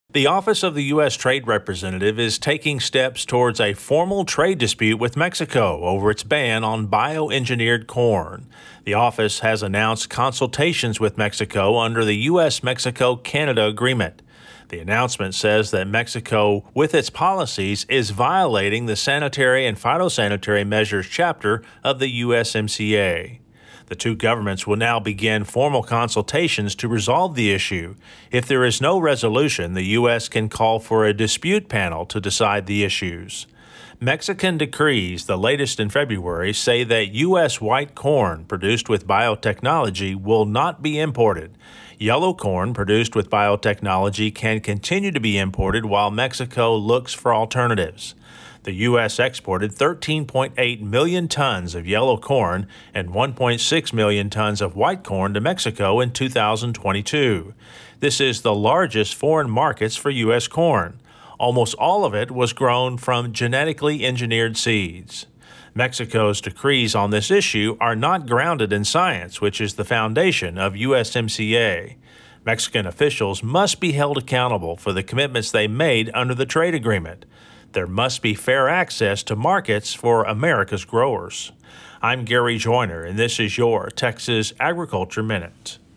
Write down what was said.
The Office of the U.S. Trade Representative is taking steps towards a formal trade dispute with Mexico over its ban on bioengineered corn. The office has announced consultations with Mexico under the U.S.-Mexico-Canada Agreement. The announcement says that Mexico, with its policies, is violating the Sanitary and Phytosanitary Measures chapter of the USMCA. The two governments will now begin formal consultations to resolve the issue. If there is no resolution, the U.S. can call for a dispute panel to decide the issues. Mexican decrees, the latest in February, say that U.S. white corn produced with biotechnology will not be imported. Yellow corn produced with biotechnology can continue to be imported while Mexico looks for alternatives. The U.S. exported 13.8 million tons of yellow corn and 1.6 million tons of white corn to Mexico in 2022. This is the largest foreign markets for U.S. corn. Almost all of it was grown from genetically engineered seeds. Mexico's decrees on this issue are not grounded in science, which is the foundation of USMCA. Mexican officials must be held accountable for the commitments they made under the trade agreement. There must be fair access to markets for America's growers. I'm Gary Joyner, and this is your Texas Agriculture Minute.